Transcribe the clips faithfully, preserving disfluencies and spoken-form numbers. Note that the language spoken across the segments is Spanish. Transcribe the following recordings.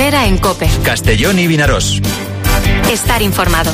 carretera en COPE. Castellón y Vinarós. Estar informado.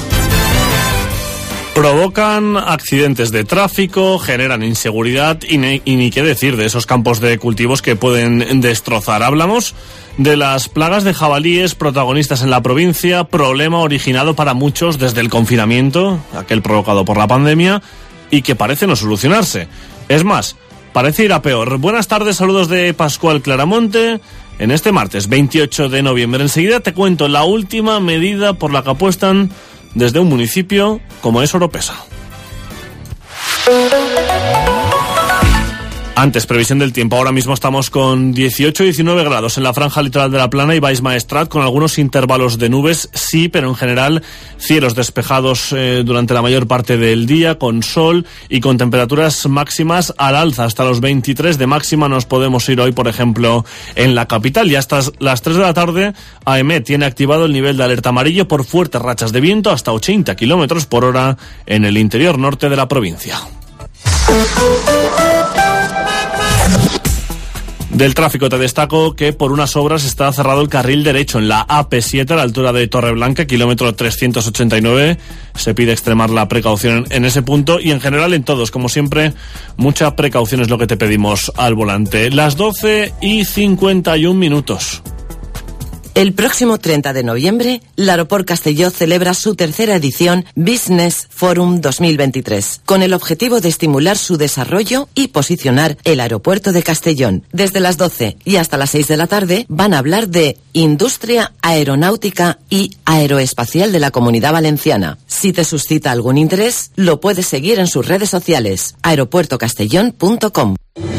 Provocan accidentes de tráfico, generan inseguridad y ni, y ni qué decir de esos campos de cultivos que pueden destrozar. Hablamos de las plagas de jabalíes protagonistas en la provincia, problema originado para muchos desde el confinamiento, aquel provocado por la pandemia, y que parece no solucionarse. Es más, parece ir a peor. Buenas tardes, saludos de Pascual Claramonte. En este martes veintiocho de noviembre, enseguida te cuento la última medida por la que apuestan desde un municipio como es Oropesa. Antes, previsión del tiempo. Ahora mismo estamos con dieciocho a diecinueve grados en la franja litoral de la Plana y Baix Maestrat, con algunos intervalos de nubes, sí, pero en general cielos despejados eh, durante la mayor parte del día, con sol y con temperaturas máximas al alza. Hasta los veintitrés de máxima nos podemos ir hoy, por ejemplo, en la capital. Y hasta las tres de la tarde, AEMET tiene activado el nivel de alerta amarillo por fuertes rachas de viento hasta ochenta kilómetros por hora en el interior norte de la provincia. Del tráfico te destaco que por unas obras está cerrado el carril derecho en la A P siete a la altura de Torreblanca, kilómetro trescientos ochenta y nueve. Se pide extremar la precaución en ese punto y en general en todos, como siempre, mucha precaución es lo que te pedimos al volante. Las doce y cincuenta y un minutos. El próximo treinta de noviembre, l'Aeroport Castelló celebra su tercera edición Business Forum dos mil veintitrés, con el objetivo de estimular su desarrollo y posicionar el aeropuerto de Castellón. Desde las doce y hasta las seis de la tarde van a hablar de industria aeronáutica y aeroespacial de la Comunidad Valenciana. Si te suscita algún interés, lo puedes seguir en sus redes sociales, aeropuerto castellón punto com.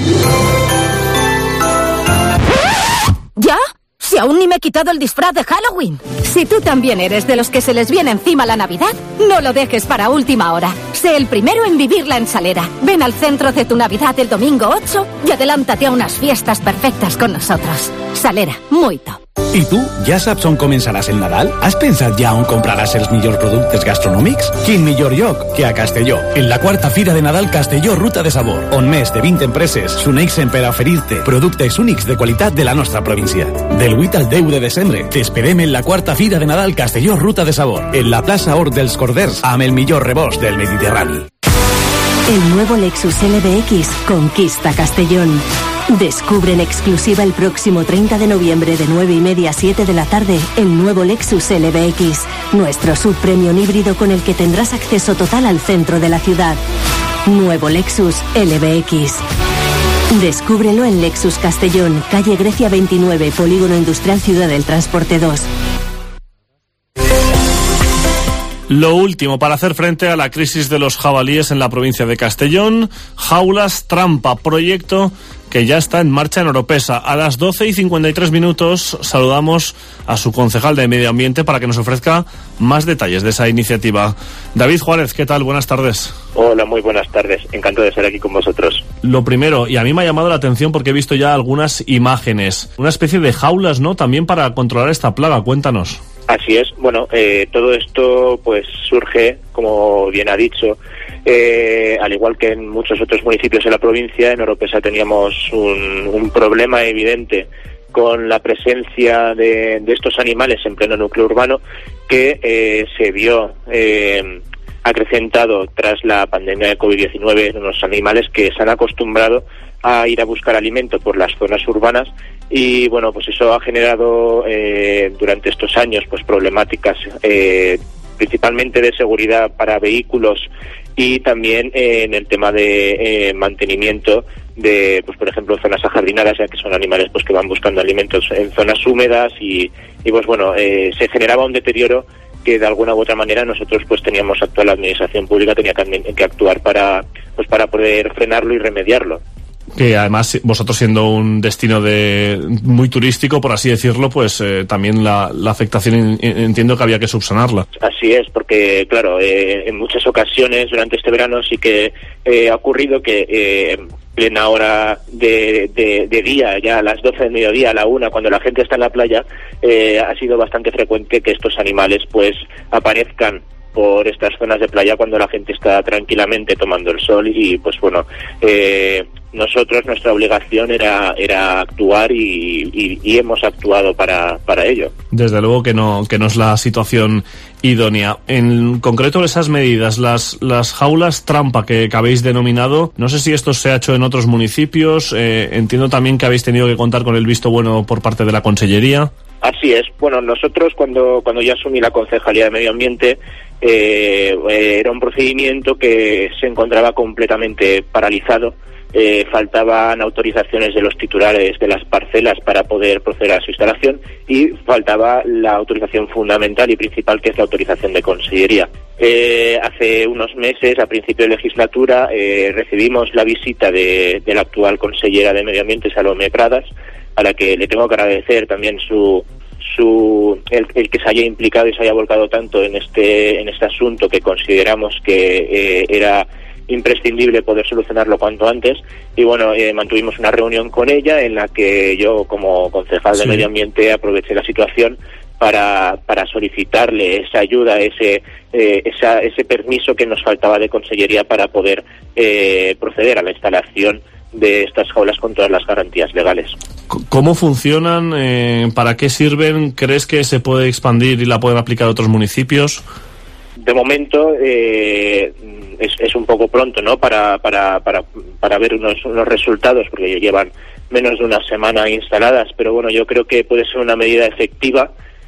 ¿Ya? Si aún ni me he quitado el disfraz de Halloween. Si tú también eres de los que se les viene encima la Navidad, no lo dejes para última hora. Sé el primero en vivirla en Salera. Ven al centro de tu Navidad el domingo ocho y adelántate a unas fiestas perfectas con nosotros. Salera, muy top. I tu, ja saps on començaràs el Nadal? Has pensat ja on compraràs els millors productes gastronòmics? Quin millor lloc que a Castelló, en la quarta Fira de Nadal Castelló Ruta de Sabor, on més de vint empreses s'uneixen per a oferir-te productes únics de qualitat de la nostra província. Del vuit al deu de desembre t'esperem en la quarta Fira de Nadal Castelló Ruta de Sabor, en la plaça Hort dels Corders, amb el millor rebost del Mediterrani. El nuevo Lexus L B X conquista Castellón. Descubre en exclusiva el próximo treinta de noviembre de nueve y media a siete de la tarde el nuevo Lexus L B X, nuestro subpremium híbrido con el que tendrás acceso total al centro de la ciudad. Nuevo Lexus L B X. Descúbrelo en Lexus Castellón, calle Grecia veintinueve, Polígono Industrial Ciudad del Transporte dos. Lo último para hacer frente a la crisis de los jabalíes en la provincia de Castellón, Jaulas Trampa, proyecto que ya está en marcha en Oropesa. A las doce y cincuenta y tres minutos saludamos a su concejal de Medio Ambiente para que nos ofrezca más detalles de esa iniciativa. David Juárez, ¿qué tal? Buenas tardes. Hola, muy buenas tardes. Encantado de estar aquí con vosotros. Lo primero, y a mí me ha llamado la atención porque he visto ya algunas imágenes, una especie de jaulas, ¿no?, también para controlar esta plaga. Cuéntanos. Así es. Bueno, eh, todo esto pues surge, como bien ha dicho, eh, al igual que en muchos otros municipios de la provincia, en Oropesa teníamos un, un problema evidente con la presencia de, de estos animales en pleno núcleo urbano que eh, se vio eh, acrecentado tras la pandemia de covid diecinueve en unos animales que se han acostumbrado a ir a buscar alimento por las zonas urbanas y bueno, pues eso ha generado eh, durante estos años pues problemáticas eh, principalmente de seguridad para vehículos y también eh, en el tema de eh, mantenimiento de, pues por ejemplo, zonas ajardinadas, ya que son animales pues que van buscando alimentos en zonas húmedas y, y pues bueno, eh, se generaba un deterioro que de alguna u otra manera nosotros pues teníamos que actuar, la administración pública tenía que, que actuar para pues para poder frenarlo y remediarlo. Que además vosotros siendo un destino de muy turístico, por así decirlo, pues eh, también la, la afectación entiendo que había que subsanarla. Así es, porque claro, eh, en muchas ocasiones durante este verano sí que eh, ha ocurrido que eh, plena hora de, de, de día, ya a las doce del mediodía, a la una, cuando la gente está en la playa, eh, ha sido bastante frecuente que estos animales pues aparezcan por estas zonas de playa cuando la gente está tranquilamente tomando el sol y pues bueno, eh, nosotros, nuestra obligación era era actuar y, y, y hemos actuado para, para ello. Desde luego que no que no es la situación idónea. En concreto, esas medidas, las las jaulas trampa que, que habéis denominado, no sé si esto se ha hecho en otros municipios, eh, entiendo también que habéis tenido que contar con el visto bueno por parte de la Consellería. Así es. Bueno, nosotros cuando cuando yo asumí la Concejalía de Medio Ambiente, eh, era un procedimiento que se encontraba completamente paralizado. Eh, faltaban autorizaciones de los titulares de las parcelas para poder proceder a su instalación y faltaba la autorización fundamental y principal, que es la autorización de Consellería. Eh, hace unos meses, a principio de legislatura, eh, recibimos la visita de, de la actual consellera de Medio Ambiente, Salomé Pradas, a la que le tengo que agradecer también su su el, el que se haya implicado y se haya volcado tanto en este en este asunto, que consideramos que eh, era imprescindible poder solucionarlo cuanto antes. Y bueno, eh, mantuvimos una reunión con ella en la que yo, como concejal de sí. Medio Ambiente, aproveché la situación para para solicitarle esa ayuda, ese eh, esa, ese permiso que nos faltaba de Consellería para poder eh, proceder a la instalación de estas jaulas con todas las garantías legales. ¿Cómo funcionan? Eh, ¿Para qué sirven? ¿Crees que se puede expandir y la pueden aplicar a otros municipios? De momento eh, es, es un poco pronto, ¿no? Para para para para ver unos, unos resultados, porque llevan menos de una semana instaladas, pero bueno, yo creo que puede ser una medida efectiva,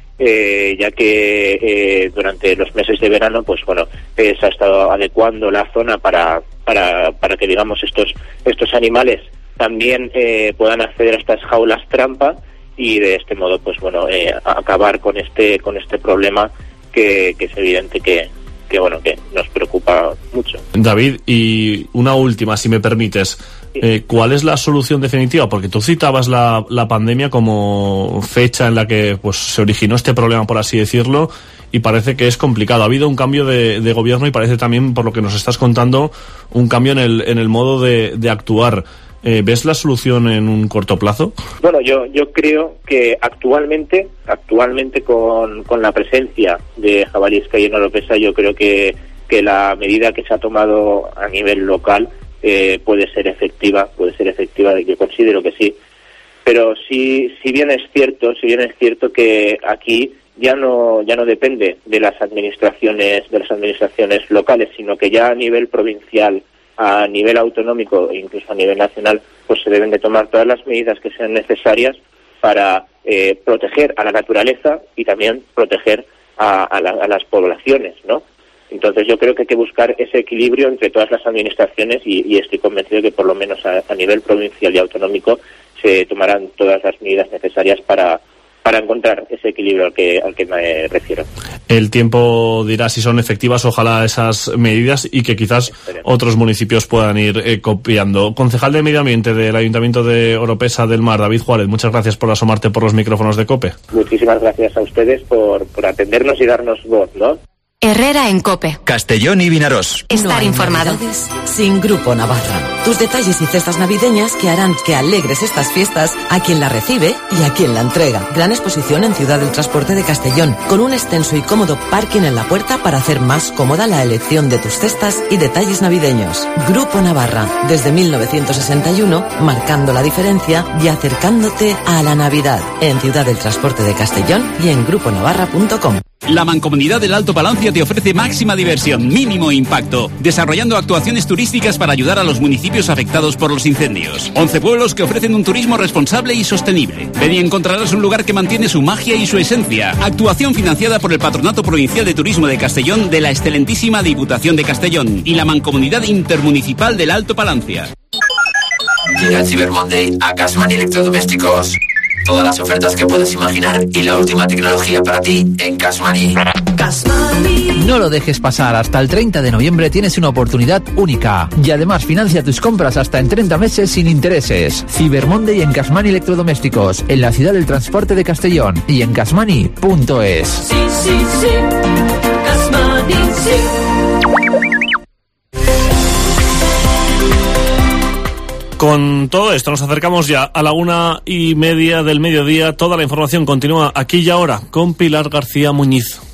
eh, ya que eh, durante los meses de verano, pues bueno, eh, se ha estado adecuando la zona para para para que, digamos, estos estos animales también eh, puedan acceder a estas jaulas trampa y de este modo, pues bueno, eh, acabar con este con este problema que, que es evidente que, que bueno que nos preocupa mucho. David, y una última, si me permites, eh, ¿cuál es la solución definitiva? Porque tú citabas la, la pandemia como fecha en la que pues se originó este problema, por así decirlo, y parece que es complicado. Ha habido un cambio de, de gobierno y parece también, por lo que nos estás contando, un cambio en el, en el modo de, de actuar. Eh, ¿Ves la solución en un corto plazo? Bueno, yo yo creo que actualmente, actualmente con, con la presencia de jabalíes que hay en Oropesa, yo creo que, que la medida que se ha tomado a nivel local eh, puede ser efectiva, puede ser efectiva, yo considero que sí. Pero sí, si bien es cierto, si bien es cierto que aquí ya no ya no depende de las administraciones de las administraciones locales, sino que ya a nivel provincial, a nivel autonómico e incluso a nivel nacional, pues se deben de tomar todas las medidas que sean necesarias para eh, proteger a la naturaleza y también proteger a, a, la, a las poblaciones, ¿no? Entonces yo creo que hay que buscar ese equilibrio entre todas las administraciones y, y estoy convencido que por lo menos a, a nivel provincial y autonómico se tomarán todas las medidas necesarias para para encontrar ese equilibrio al que al que me refiero. El tiempo dirá si son efectivas, ojalá, esas medidas, y que quizás Esperemos. otros municipios puedan ir eh, copiando. Concejal de Medio Ambiente del Ayuntamiento de Oropesa del Mar, David Juárez, muchas gracias por asomarte por los micrófonos de COPE. Muchísimas gracias a ustedes por, por atendernos y darnos voz, ¿no? Herrera en COPE. Castellón y Vinarós. Estar no informado. Navidades sin Grupo Navarra. Tus detalles y cestas navideñas que harán que alegres estas fiestas a quien la recibe y a quien la entrega. Gran exposición en Ciudad del Transporte de Castellón, con un extenso y cómodo parking en la puerta para hacer más cómoda la elección de tus cestas y detalles navideños. Grupo Navarra, desde mil novecientos sesenta y uno, marcando la diferencia y acercándote a la Navidad. En Ciudad del Transporte de Castellón y en grupo navarra punto com. La Mancomunidad del Alto Palancia te ofrece máxima diversión, mínimo impacto, desarrollando actuaciones turísticas para ayudar a los municipios afectados por los incendios. once pueblos que ofrecen un turismo responsable y sostenible. Ven y encontrarás un lugar que mantiene su magia y su esencia. Actuación financiada por el Patronato Provincial de Turismo de Castellón, de la excelentísima Diputación de Castellón y la Mancomunidad Intermunicipal del Alto Palancia. Llega el Cyber Monday a Cashman Electrodomésticos. Todas las ofertas que puedes imaginar y la última tecnología para ti en Cash Money. No lo dejes pasar, hasta el treinta de noviembre tienes una oportunidad única. Y además financia tus compras hasta en treinta meses sin intereses. Cyber Monday en Cash Money Electrodomésticos, en la Ciudad del Transporte de Castellón y en cashmoney punto es. Sí, sí, sí. Cash Money, sí. Con todo esto nos acercamos ya a la una y media del mediodía. Toda la información continúa aquí y ahora con Pilar García Muñiz.